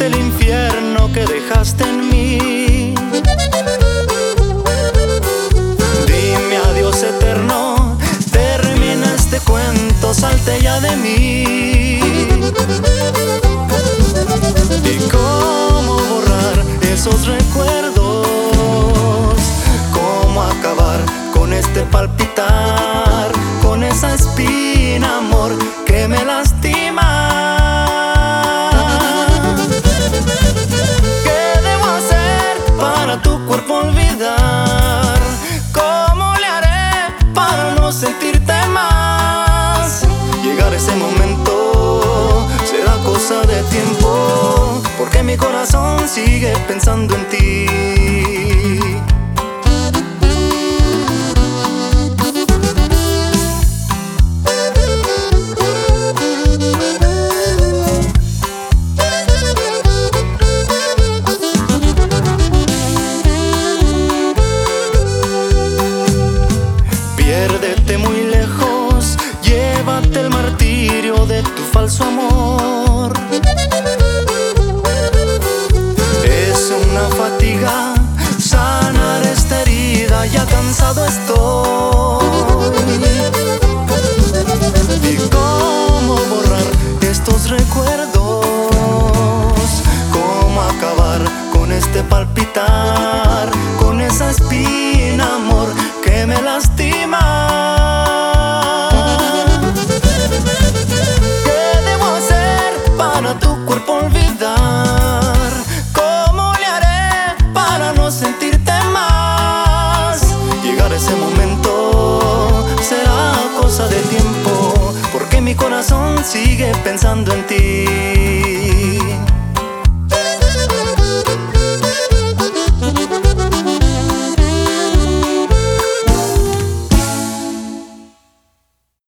del infierno que dejaste en mí. Dime adiós eterno, termina este cuento, salte ya de mí. ¿Y cómo borrar esos recuerdos? ¿Cómo acabar con este palpitar, con esa espina, amor, que me lastima? ¿Qué debo hacer para tu cuerpo olvidar? ¿Cómo le haré para no sentirte más? Llegar ese momento será cosa de tiempo, porque mi corazón sigue pensando en ti. Piérdete muy lejos, llévate el martirio de tu falso amor. Es una fatiga sanar esta herida, ya cansado estoy. ¿Y cómo borrar estos recuerdos? ¿Cómo acabar con este palpitar, con esa espina, amor, que me lastima? ¿Qué debo hacer para tu cuerpo olvidar? ¿Cómo le haré para no sentirte más? Llegar ese momento será cosa de tiempo, porque mi corazón sigue pensando en ti.